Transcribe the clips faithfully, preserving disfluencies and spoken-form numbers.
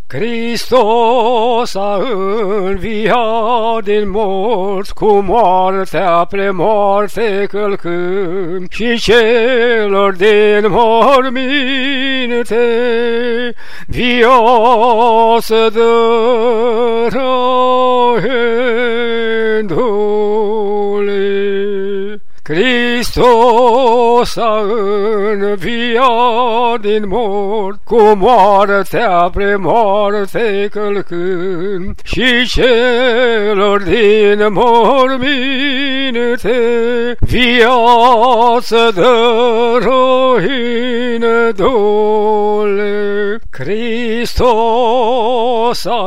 Hristos a înviat din morți, cu moartea pre moarte călcând, și celor din morminte viață dărăindu-le. Hristos a înviat din mort, cu moartea pre moarte călcând, și celor din morminte viață dăruindu-le. Hristos a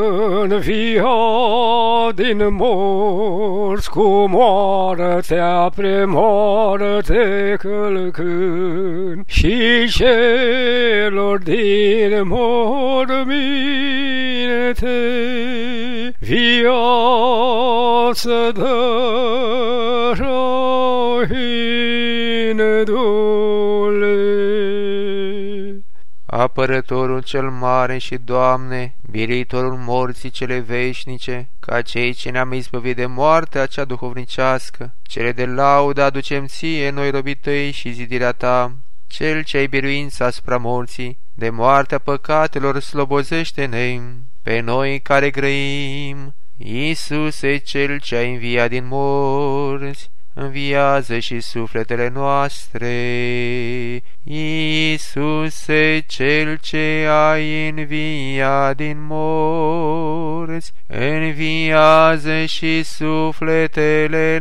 înviat din morți, cu moartea pre moarte călcând, și celor din morminte viață dăruindu-le. Apărătorul cel mare și, Doamne, biruitorul morții cele veșnice, ca cei ce ne-am izbăvit de moartea cea duhovnicească, cele de laudă aducem ție, noi robii tăi, și zidirea ta, cel ce ai biruință asupra morții, de moartea păcatelor slobozește-ne, pe noi care grăim. Iisuse, cel ce ai înviat din morți, înviază și sufletele noastre. Iisuse, cel ce ai înviat din morți, înviază și sufletele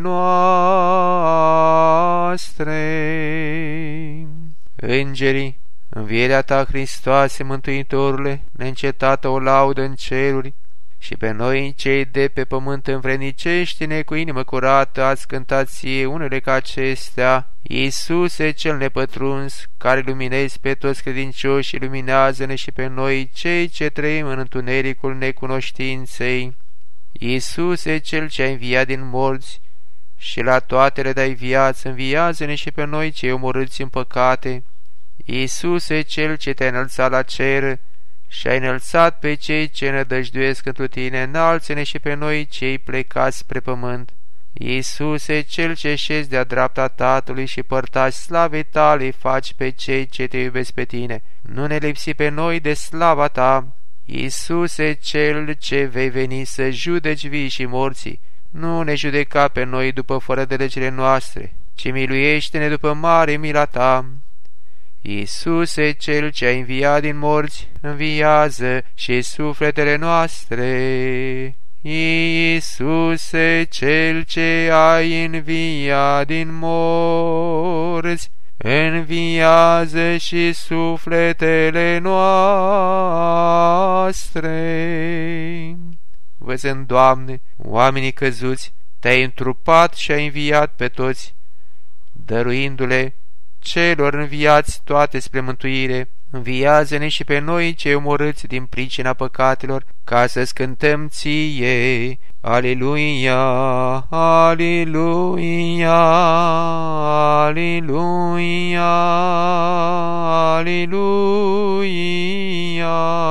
noastre. Îngerii, învierea ta, Hristoase, Mântuitorule, neîncetată o laudă în ceruri, și pe noi, cei de pe pământ, învrednicește-ne cu inimă curată, ați cântat ție unele ca acestea. Iisuse, cel nepătruns, care luminezi pe toți credincioși, luminează-ne și pe noi, cei ce trăim în întunericul necunoștinței. Iisuse, cel ce ai înviat din morți și la toate le dai viață, înviază-ne și pe noi, cei omorâți în păcate. Iisuse, cel ce te-ai înălțat la cer și ai înălțat pe cei ce nădăjduiesc întru tine, înalță-ne și pe noi, cei plecați spre pământ. Iisuse, cel ce șezi de-a dreapta Tatălui și părtași slavei tale, faci pe cei ce te iubesc pe tine, nu ne lipsi pe noi de slava ta. Iisuse, cel ce vei veni să judeci vii și morții, nu ne judeca pe noi după fără de legile noastre, ci miluiește-ne după mare mila ta. Iisuse, cel ce ai înviat din morți, înviază și sufletele noastre. Iisuse, cel ce ai înviat din morți, înviază și sufletele noastre. Văzând, Doamne, oamenii căzuți, te-ai întrupat și ai înviat pe toți, dăruindu-le celor înviați toate spre mântuire. Înviază-ne și pe noi cei omorâți din pricina păcatelor, ca să cântăm ție. Aleluia, aleluia, aleluia, aleluia.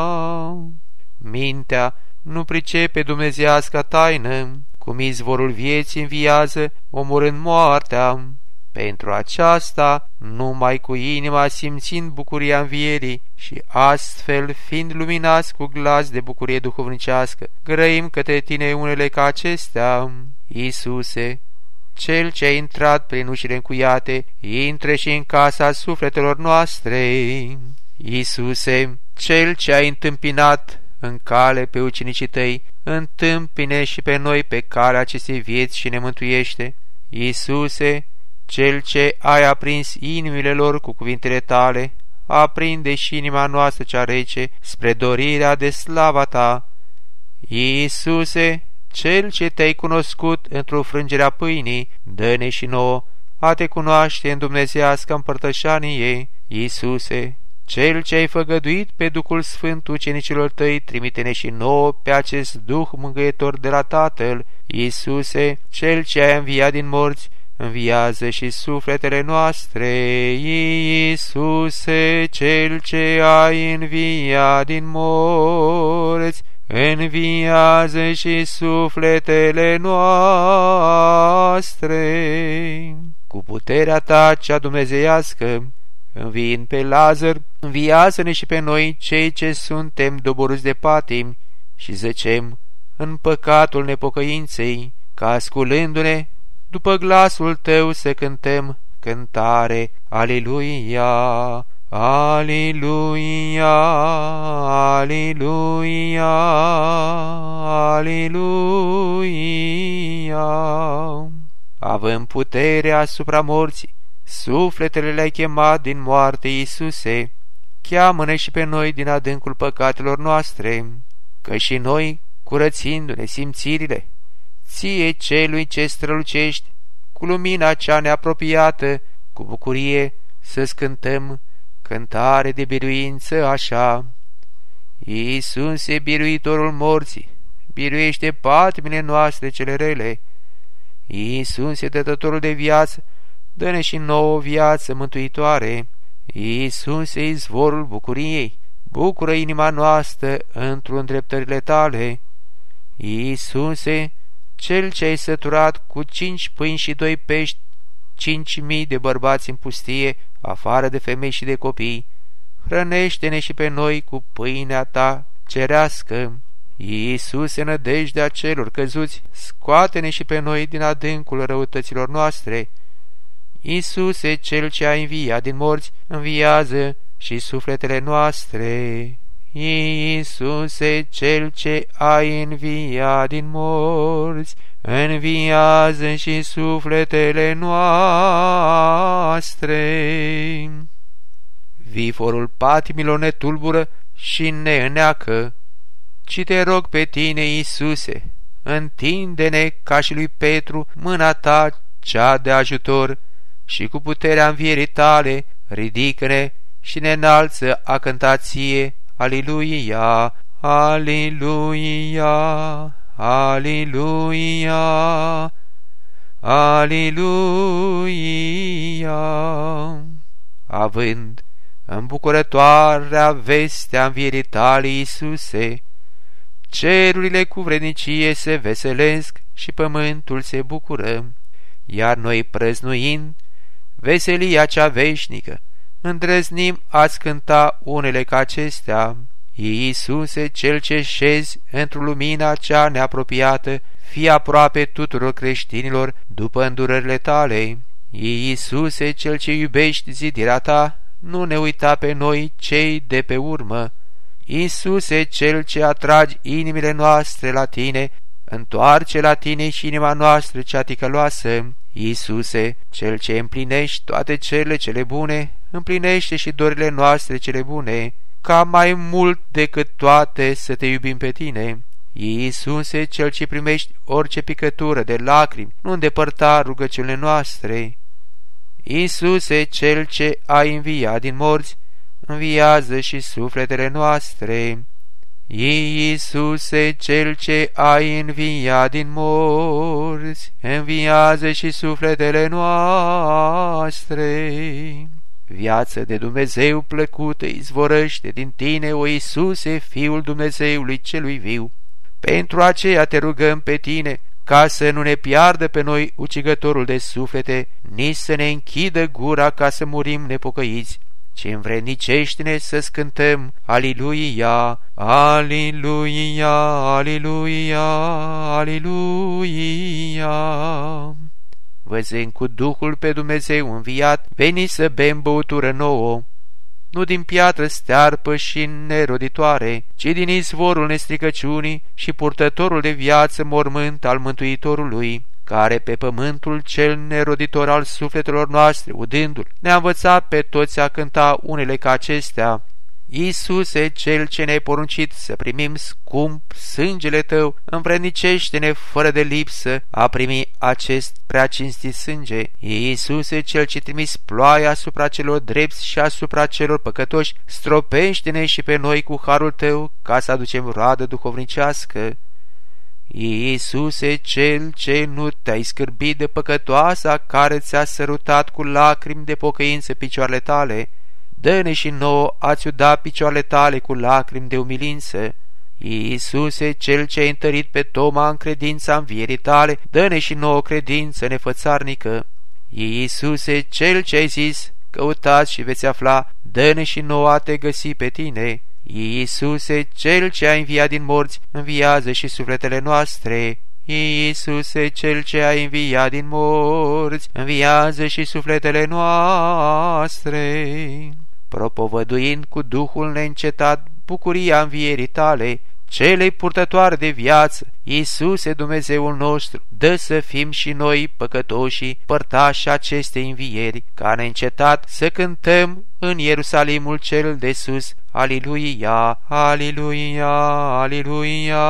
Mintea nu pricepe dumnezeiasca taină, cum izvorul vieții înviază, omorând moartea. Pentru aceasta, numai cu inima simțind bucuria învierii și astfel fiind luminați cu glas de bucurie duhovnicească, grăim către tine unele ca acestea. Iisuse, cel ce a intrat prin ușile încuiate, intre și în casa sufletelor noastre. Iisuse, cel ce a întâmpinat în cale pe ucenicii tăi, întâmpine și pe noi pe calea acestei vieți și ne mântuiește. Iisuse, cel ce ai aprins inimile lor cu cuvintele tale, aprinde și inima noastră cea rece spre dorirea de slava ta. Iisuse, cel ce te-ai cunoscut într-o frângere pâinii, dă-ne și nouă a te cunoaște în dumnezeiască împărtășanie. Iisuse, cel ce ai făgăduit pe Duhul Sfânt ucenicilor tăi, trimite-ne și nouă pe acest Duh mângâietor de la Tatăl. Iisuse, cel ce ai înviat din morți, înviază și sufletele noastre. Iisuse, Cel ce ai înviat din morți, înviază și sufletele noastre. Cu puterea ta cea dumnezeiască, înviind pe Lazar, înviază-ne și pe noi, cei ce suntem doborâți de patimi și zăcem în păcatul nepocăinței, ca asculându-ne după glasul tău să cântăm cântare. Aleluia, aleluia, aleluia, aleluia. Avem puterea asupra morții, sufletele le-ai chemat din moarte, Iisuse, cheamă-ne și pe noi din adâncul păcatelor noastre, că și noi, curățindu-ne simțirile, ție celui ce strălucești, cu lumina cea neapropiată, cu bucurie să-ți cântăm cântare de biruință așa. Iisuse, biruitorul morții, biruiește patimile noastre cele rele. Iisuse, dătătorul de viață, dă-ne și nouă viață mântuitoare. Iisuse, izvorul bucuriei, bucură inima noastră într-o îndreptările tale. Iisuse, Cel ce ai săturat cu cinci pâini și doi pești cinci mii de bărbați în pustie, afară de femei și de copii, hrănește-ne și pe noi cu pâinea ta cerească. Iisuse, nădejdea celor căzuți, scoate-ne și pe noi din adâncul răutăților noastre. Iisuse, Cel ce ai înviat din morți, înviază și sufletele noastre. Iisuse, Cel ce ai înviat din morți, înviază și sufletele noastre. Viforul patimilor ne tulbură și ne îneacă, ci te rog pe tine, Iisuse, întinde-ne ca și lui Petru mâna ta cea de ajutor și cu puterea învierii tale ridică-ne și ne înalță a cânta ție. Aleluia, aleluia, aleluia, aleluia. Având îmbucurătoarea vestea învierii tale, Iisuse, cerurile cu vrednicie se veselesc și pământul se bucură, iar noi, prăznuind veselia cea veșnică, îndrăznim a-ți cânta unele ca acestea. Iisuse, Cel ce șezi într-o lumina cea neapropiată, fii aproape tuturor creștinilor după îndurările tale. Iisuse, Cel ce iubești zidirea ta, nu ne uita pe noi cei de pe urmă. Iisuse, Cel ce atragi inimile noastre la tine, întoarce la tine și inima noastră cea ticăloasă. Iisuse, Cel ce împlinești toate cele cele bune, împlinește și dorile noastre cele bune, ca mai mult decât toate să te iubim pe tine. Iisuse, Cel ce primești orice picătură de lacrimi, nu îndepărta rugăciunile noastre. Iisuse, Cel ce ai înviat din morți, înviază și sufletele noastre. Iisuse, Cel ce ai înviat din morți, înviază și sufletele noastre. Viață de Dumnezeu plăcută izvorăște din tine, o Iisuse, Fiul Dumnezeului celui viu. Pentru aceea te rugăm pe tine, ca să nu ne piardă pe noi ucigătorul de suflete, nici să ne închidă gura ca să murim nepocăiți, ci învrednicește-ne să-ți cântăm Aliluia, Aliluia, Aliluia, Aliluia. Văzând cu Duhul pe Dumnezeu înviat, veni să bem băutură nouă, nu din piatră stearpă și neroditoare, ci din izvorul nestricăciunii și purtătorul de viață mormânt al Mântuitorului, care pe pământul cel neroditor al sufletelor noastre, udându-l, ne-a învățat pe toți a cânta unele ca acestea. Iisuse, Cel ce ne-ai poruncit să primim scump sângele tău, învrednicește-ne fără de lipsă a primi acest prea cinstit sânge. Iisuse, Cel ce trimis ploaia asupra celor drepți și asupra celor păcătoși, stropește-ne și pe noi cu harul tău, ca să aducem roadă duhovnicească. Iisuse, Cel ce nu te-ai scârbit de păcătoasa care ți-a sărutat cu lacrimi de pocăință picioarele tale, dă-ne și nouă a-ți uda picioarele tale cu lacrimi de umilință. Iisuse, Cel ce ai întărit pe Toma în credința învierii tale, dă-ne și nouă credință nefățarnică. Iisuse, Cel ce ai zis, căutați și veți afla, dă-ne și nouă a te găsi pe tine. Iisuse, Cel ce ai înviat din morți, înviază și sufletele noastre. Iisuse, Cel ce ai înviat din morți, înviază și sufletele noastre. Propovăduind cu Duhul neîncetat bucuria învierii tale, celei purtătoare de viață, Iisuse, Dumnezeul nostru, dă să fim și noi păcătoșii părtași acestei învieri, ca neîncetat să cântăm în Ierusalimul cel de sus, Aliluia, Aliluia, Aliluia,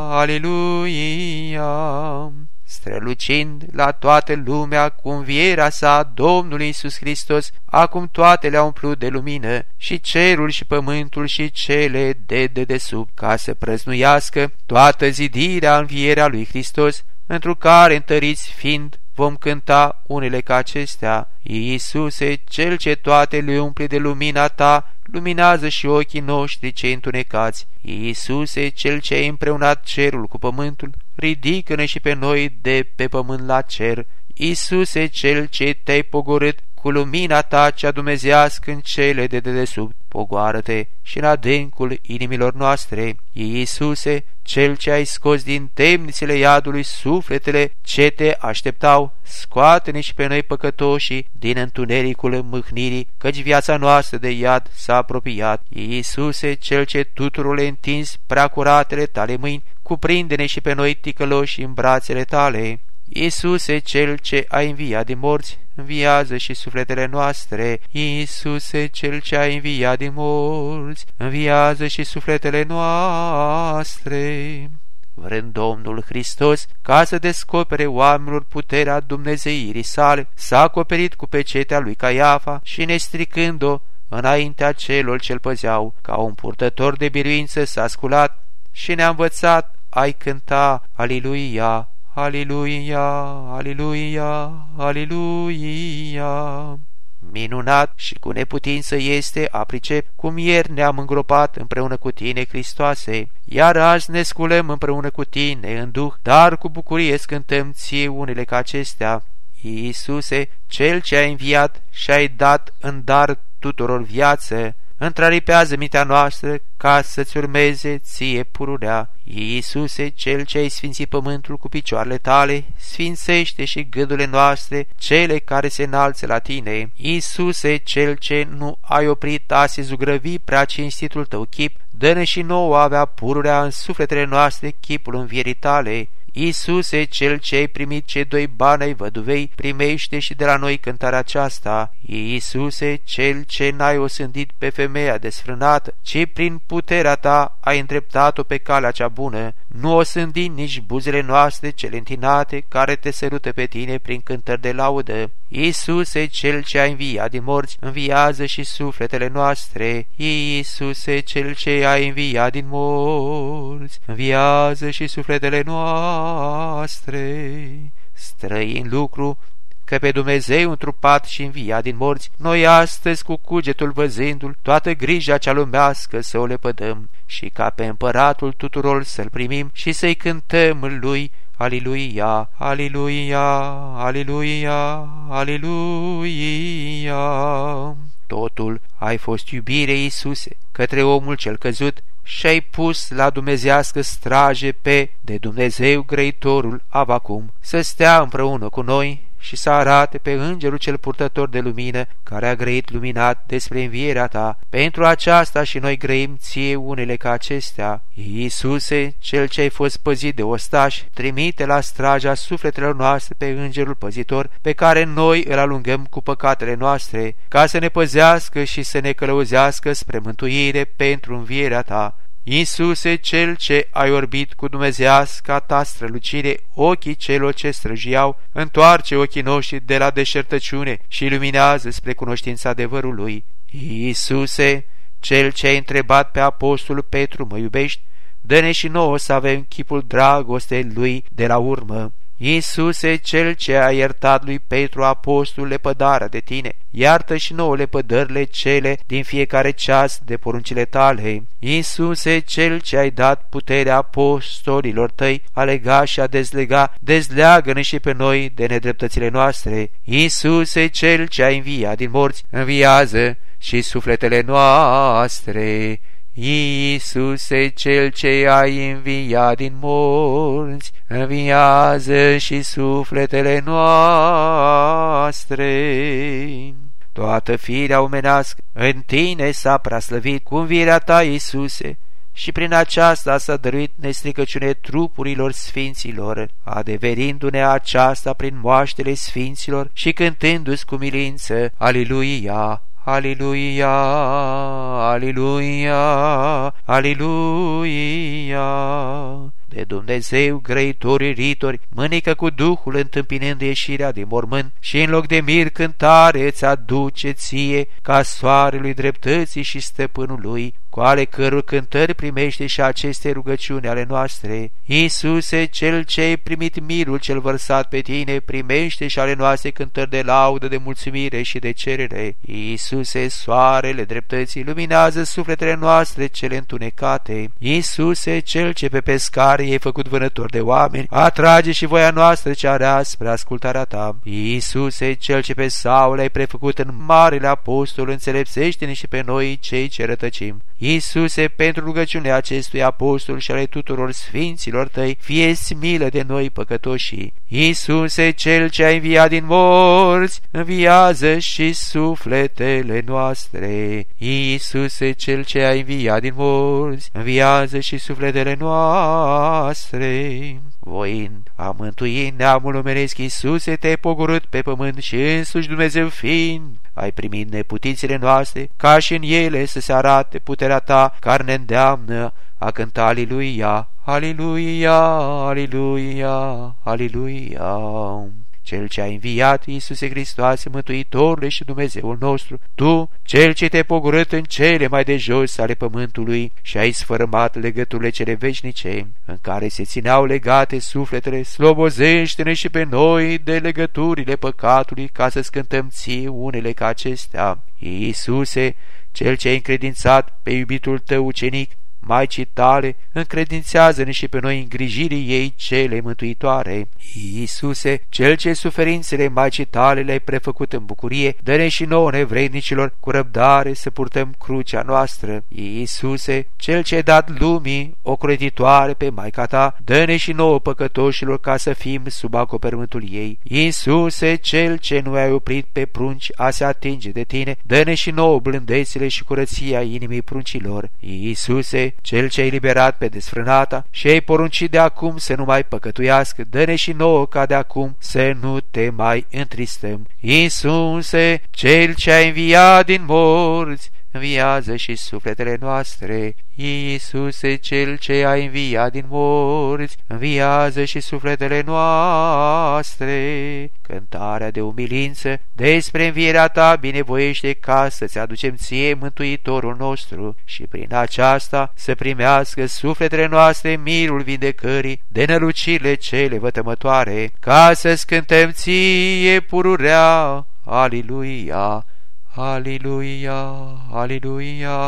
Aliluia, strălucind la toată lumea cu învierea sa Domnului Iisus Hristos. Acum toate le-au umplut de lumină, și cerul și pământul și cele de dedesubt, ca să prăznuiască toată zidirea învierea lui Hristos, întru care, întăriți fiind, vom cânta unele ca acestea. Iisuse, Cel ce toate le umpli de lumina ta, luminează și ochii noștri cei întunecați. Iisuse, Cel ce ai împreunat cerul cu pământul, ridică-ne și pe noi de pe pământ la cer. Iisuse, Cel ce te-ai pogorât cu lumina ta cea dumnezească în cele de dedesubt, pogoară-te și în adâncul inimilor noastre. Iisuse, Cel ce ai scos din temnițele iadului sufletele ce te așteptau, scoate-ne și pe noi păcătoșii din întunericul mâhnirii, căci viața noastră de iad s-a apropiat. Iisuse, Cel ce tuturor le întins prea curatele tale mâini, cuprinde-ne și pe noi ticăloși în brațele tale. Iisuse, Cel ce ai înviat din morți, înviază și sufletele noastre. Iisuse, Cel ce ai înviat din morți, înviază și sufletele noastre. Vrând Domnul Hristos ca să descopere oamenilor puterea dumnezeirii sale, s-a acoperit cu pecetea lui Caiafa și, nestricând-o înaintea celor ce-l păzeau, ca un purtător de biruință s-a sculat și ne-a învățat a-i cânta Aliluia, Aliluia, Aliluia, Aliluia. Minunat și cu neputință este a pricep cum ieri ne-am îngropat împreună cu tine, Hristoase, iar azi ne sculăm împreună cu tine în duh, dar cu bucurie scântăm ție unele ca acestea. Iisuse, Cel ce ai înviat și ai dat în dar tuturor viață, întraripează mintea noastră ca să-ți urmeze ție pururea. Iisuse, Cel ce ai sfințit pământul cu picioarele tale, sfințește și gândurile noastre, cele care se înalță la tine. Iisuse, Cel ce nu ai oprit a se zugrăvi prea cinstitul tău chip, dă-ne și nouă avea pururea în sufletele noastre chipul învierii tale. Iisuse, Cel ce ai primit cei doi bani ai văduvei, primește și de la noi cântarea aceasta. Iisuse, Cel ce n-ai osândit pe femeia desfrânată, ci prin puterea ta ai îndreptat-o pe calea cea bună, nu osândi nici buzele noastre cele întinate care te sărută pe tine prin cântări de laudă. Iisuse, Cel ce ai înviat din morți, înviază și sufletele noastre. Iisuse, Cel ce ai înviat din morți, înviază și sufletele noastre. Străin lucru că pe Dumnezeu întrupat și înviat din morți, noi astăzi cu cugetul văzându-l, toată grija cea lumească să o lepădăm și ca pe împăratul tuturor să-l primim și să-i cântăm lui Aliluia, Aliluia, Aliluia, Aliluia. Totul ai fost iubire, Iisuse, către omul cel căzut și-ai pus la dumnezească straje pe de Dumnezeu grăitorul Avacum, să stea împreună cu noi și să arate pe îngerul cel purtător de lumină, care a grăit luminat despre învierea ta. Pentru aceasta și noi grăim ție unele ca acestea. Iisuse, Cel ce ai fost păzit de ostași, trimite la straja sufletelor noastre pe îngerul păzitor, pe care noi îl alungăm cu păcatele noastre, ca să ne păzească și să ne călăuzească spre mântuire pentru învierea ta. Iisuse, Cel ce ai orbit cu dumnezeiasca ta strălucire ochii celor ce străjiau, întoarce ochii noștri de la deșertăciune și luminează spre cunoștința adevărului. Iisuse, Cel ce ai întrebat pe apostolul Petru, mă iubești, dă-ne și nouă să avem chipul dragostei Lui de la urmă. Iisuse, Cel ce a iertat lui Petru apostol lepădarea de tine, iartă și nouă lepădările cele din fiecare ceas de poruncile tale. Iisuse, Cel ce ai dat puterea apostolilor tăi a lega și a dezlega, dezleagă-ne și pe noi de nedreptățile noastre. Iisuse, Cel ce ai înviat din morți, înviază și sufletele noastre. Iisuse, Cel ce ai înviat din morți, înviază și sufletele noastre. Toată firea omenească în tine s-a preaslăvit cu învierea ta, Iisuse, și prin aceasta s-a dăruit nestricăciune trupurilor sfinților, adeverindu-ne aceasta prin moaștele sfinților și cântându-ți cu milință, Aliluia! Aliluia, Aliluia, Aliluia. De Dumnezeu, grăitorii ritori, mânică cu Duhul întâmpinând ieșirea din mormânt și în loc de mir cântare îți aduce ție ca soarelui dreptății și stăpânului, cu ale căror cântări primește și aceste rugăciuni ale noastre. Iisuse, Cel ce ai primit mirul cel vărsat pe tine, primește și ale noastre cântări de laudă, de mulțumire și de cerere. Iisuse, soarele dreptății, luminează sufletele noastre cele întunecate. Iisuse, Cel ce pe pescare i-ai făcut vânător de oameni, atrage și voia noastră cea rea spre ascultarea ta. Iisuse, Cel ce pe Saul ai prefăcut în marele apostol, înțelepțește-ne și pe noi cei ce rătăcim. Iisuse, pentru rugăciunea acestui apostol și ale tuturor sfinților tăi, fie-ți milă de noi păcătoșii. Iisuse, Cel ce ai înviat din morți, înviază și sufletele noastre. Iisuse, Cel ce ai înviat din morți, înviază și sufletele noastre. Voind a mântui neamul omenesc, Iisuse, te-ai pogorât pe pământ și însuși Dumnezeu fiind, ai primit neputițile noastre, ca și în ele să se arate puterea ta, care ne îndeamnă a cânta Aliluia, Aliluia, Aliluia, Aliluia. Cel ce ai înviat, Iisuse Hristoase, Mântuitorule și Dumnezeul nostru, Tu, Cel ce te-ai pogorât în cele mai de jos ale pământului și ai sfărâmat legăturile cele veșnice, în care se țineau legate sufletele, slobozește-ne și pe noi de legăturile păcatului, ca să scântăm ție unele ca acestea. Iisuse, Cel ce ai încredințat pe iubitul tău ucenic, Maicii tale, încredințează-ne și pe noi îngrijirii ei cele mântuitoare. Iisuse, Cel ce suferințele Maicii tale le-ai prefăcut în bucurie, dă-ne și nouă nevrednicilor cu răbdare să purtăm crucea noastră. Iisuse, Cel ce ai dat lumii ocrotitoare pe Maica ta, dă-ne și nouă păcătoșilor ca să fim sub acoperământul ei. Iisuse, Cel ce nu ai oprit pe prunci a se atinge de tine, dă-ne și nouă blândețile și curăția inimii pruncilor. Iisuse, Cel ce ai liberat pe desfrânata și ai poruncit de acum să nu mai păcătuiască, dă-ne și nouă ca de acum să nu te mai întristăm. Iisuse, Cel ce ai înviat din morți, înviază și sufletele noastre. Iisuse, Cel ce ai înviat din morți, înviază și sufletele noastre. Cântarea de umilință despre învierea ta binevoiește ca să-ți aducem ție, Mântuitorul nostru, și prin aceasta să primească sufletele noastre mirul vindecării de nălucirile cele vătămătoare, ca să-ți cântăm ție pururea. Aliluia, Aliluia, Aliluia,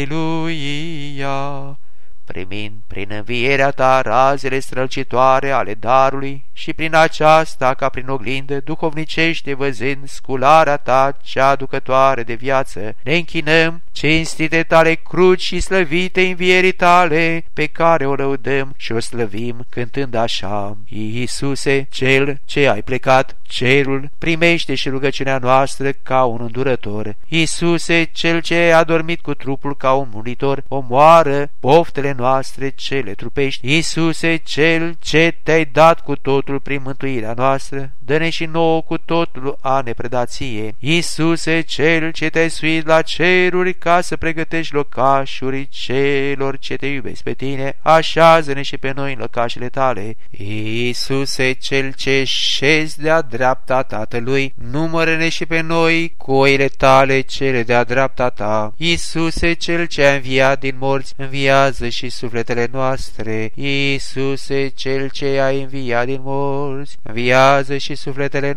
Aliluia. Primind prin învierea ta razele strălucitoare ale darului și prin aceasta, ca prin oglindă duhovnicește, văzând scularea ta cea aducătoare de viață, ne închinăm cinstite tale cruci și slăvite învierii tale, pe care o lăudăm și o slăvim cântând așa: Iisuse, Cel ce ai plecat cerul, primește și rugăciunea noastră ca un îndurător. Iisuse, Cel ce ai adormit cu trupul ca un muritor, omoară poftele noastre cele trupești. Iisuse, Cel ce te-ai dat cu totul prin mântuirea noastră, dă-ne și nouă cu totul a ne preda ție. Iisuse, Cel ce te-ai suit la ceruri ca să pregătești locașuri celor ce te iubesc pe tine, așează-ne și pe noi în locașele tale. Iisuse, Cel ce șezi de-a dreapta Tatălui, numără-ne și pe noi cu oile tale cele de-a dreapta ta. Iisuse, Cel ce a înviat din morți, înviază și sufletele noastre. Iisuse, Cel ce ai înviat din morți, înviază și sufletele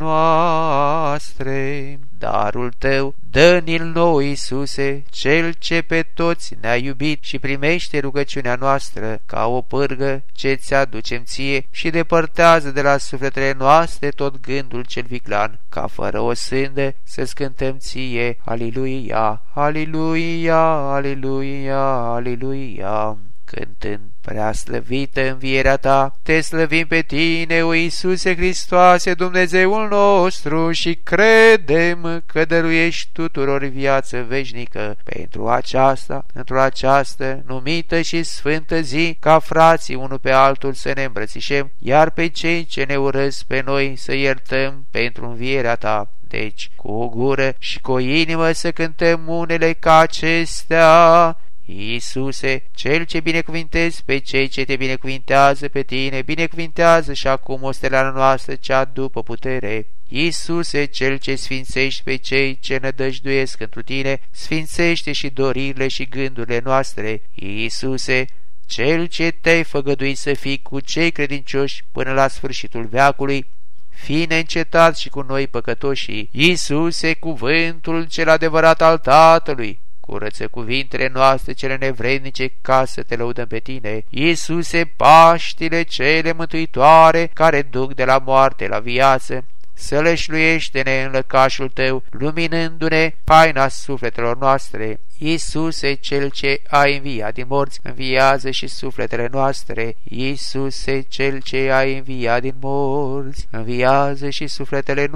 noastre. Darul Tău, dă-ni-l nou, Iisuse, Cel ce pe toți ne-a iubit, și primește rugăciunea noastră ca o pârgă ce-ți aducem Ție și depărtează de la sufletele noastre tot gândul cel viclan, ca fără o sândă să-ți cântăm Ție. Aliluia, aliluia, aliluia, aliluia. Cântând prea slăvită învierea Ta, Te slăvim pe Tine, o Iisuse Hristoase, Dumnezeul nostru, și credem că dăruiești tuturor viață veșnică. Pentru aceasta, într-o această numită și sfântă zi, ca frații unul pe altul să ne îmbrățișem, iar pe cei ce ne urăsc pe noi să iertăm pentru învierea Ta. Deci, cu o gură și cu o inimă să cântăm unele ca acestea. Iisuse, Cel ce binecuvintezi pe cei ce Te binecuvintează pe Tine, binecuvintează și acum ostelarea noastră cea după putere. Iisuse, Cel ce sfințești pe cei ce nădăjduiesc întru Tine, sfințește și doririle și gândurile noastre. Iisuse, Cel ce Te-ai făgăduit să fii cu cei credincioși până la sfârșitul veacului, fii neîncetat și cu noi păcătoșii. Iisuse, cuvântul cel adevărat al Tatălui, curăță cuvintele noastre cele nevrednice ca să Te lăudăm pe Tine. Iisuse, Paștile cele mântuitoare care duc de la moarte la viață, sălășluiește-ne în lăcașul Tău, luminându-ne taina sufletelor noastre. Iisuse, Cel ce ai înviat din morți, înviază și sufletele noastre. Iisuse, Cel ce ai înviat din morți, înviază și sufletele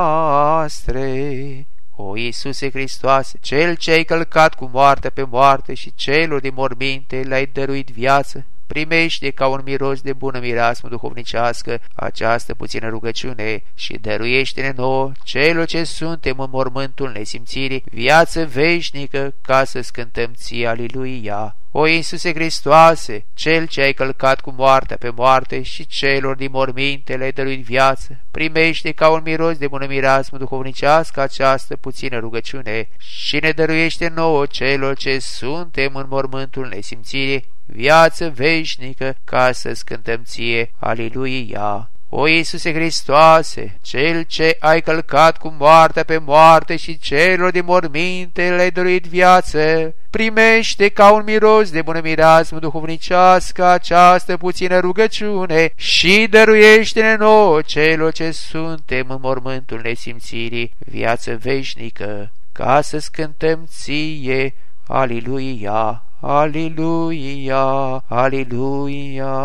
noastre. O Iisuse Hristoase, Cel ce ai călcat cu moartea pe moarte și celor din morminte le-ai dăruit viață, primește ca un miros de bună mireasmă duhovnicească această puțină rugăciune și dăruiește-ne nouă, celor ce suntem în mormântul nesimțirii, viață veșnică ca să-ți cântăm Ție. Aliluia! O Iisuse Hristoase, Cel ce ai călcat cu moartea pe moarte și celor din morminte le-ai dăruit viață, primește ca un miros de bună mireasmă duhovnicească această puțină rugăciune și ne dăruiește nouă, celor ce suntem în mormântul nesimțirii, viață veșnică ca să-ți cântăm Ție. Aliluia! O Iisuse Hristoase, Cel ce ai călcat cu moartea pe moarte și celor din morminte le-ai dăruit viață, primește ca un miros de bună mireasmă duhovnicească această puțină rugăciune și dăruiește-ne nouă, celor ce suntem în mormântul nesimțirii, viață veșnică ca să-ți cântăm Ție. Aliluia! Aliluia, aliluia,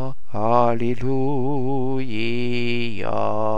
aliluia.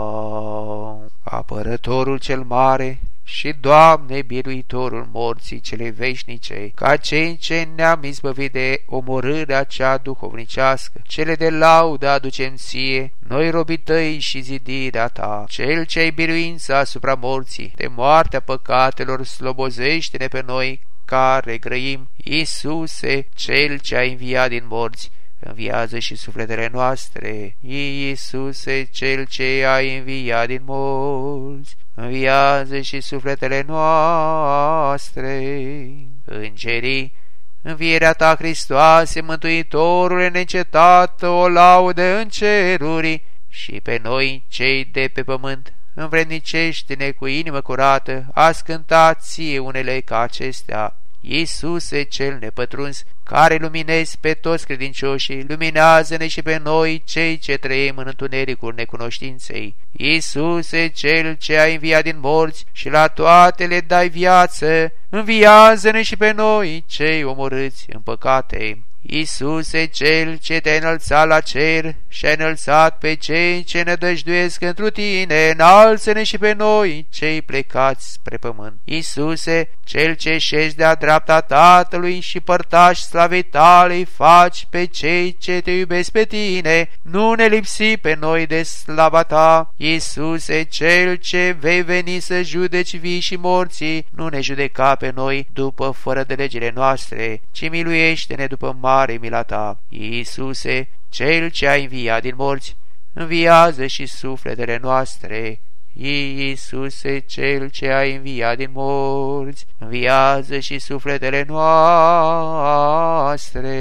Apărătorul cel mare și, Doamne, biruitorul morții cele veșnice, ca cei ce ne-am izbăvit de omorârea cea duhovnicească, cele de laudă aducem Ție, noi robii Tăi și zidirea Ta. Cel ce ai biruința asupra morții, de moartea păcatelor, slobozește-ne pe noi care grăim. Iisuse, Cel ce ai înviat din morți, înviază și sufletele noastre. Iisuse, Cel ce ai înviat din morți, înviază și sufletele noastre. Îngerii, învierea Ta, Hristoase, Mântuitorule neîncetat, o laudă în ceruri, și pe noi, cei de pe pământ, învrednicește-ne cu inimă curată a scânta Ție unele ca acestea. Iisuse, Cel nepătruns, care luminezi pe toți credincioșii, luminează-ne și pe noi, cei ce trăim în întunericul necunoștinței. Iisuse, Cel ce ai înviat din morți și la toate le dai viață, înviază-ne și pe noi, cei omorâți în păcate. Iisuse, Cel ce te-ai înălțat la cer și ai înălțat pe cei ce nădăjduiesc întru Tine, înalță-ne și pe noi, cei plecați spre pământ. Iisuse, Cel ce șezi de-a dreapta Tatălui și părtași slavei Tale, faci pe cei ce Te iubesc pe Tine, nu ne lipsi pe noi de slava Ta. Iisuse, Cel ce vei veni să judeci vii și morții, nu ne judeca pe noi după fără de legile noastre, ci miluiește-ne după mare mila Ta. Iisuse, Cel ce ai înviat din morți, înviază și sufletele noastre. Iisuse, Cel ce ai înviat din morți, înviază și sufletele noastre.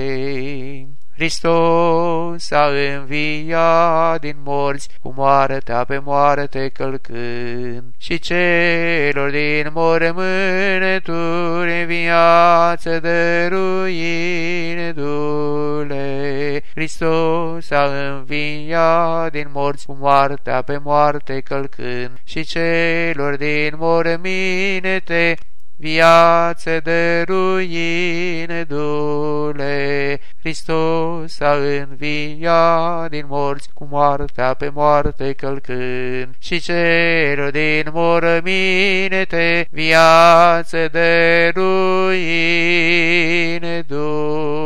Hristos a înviat din morți, cu moartea pe moarte călcând, și celor din mormânturi viață dăruindu-le. Hristos a înviat din morți, cu moartea pe moarte călcând, și celor din morminte viață dăruindu-le. Hristos a înviat din morți, cu moartea pe moarte călcând, și celor din morminte viață dăruindu-le.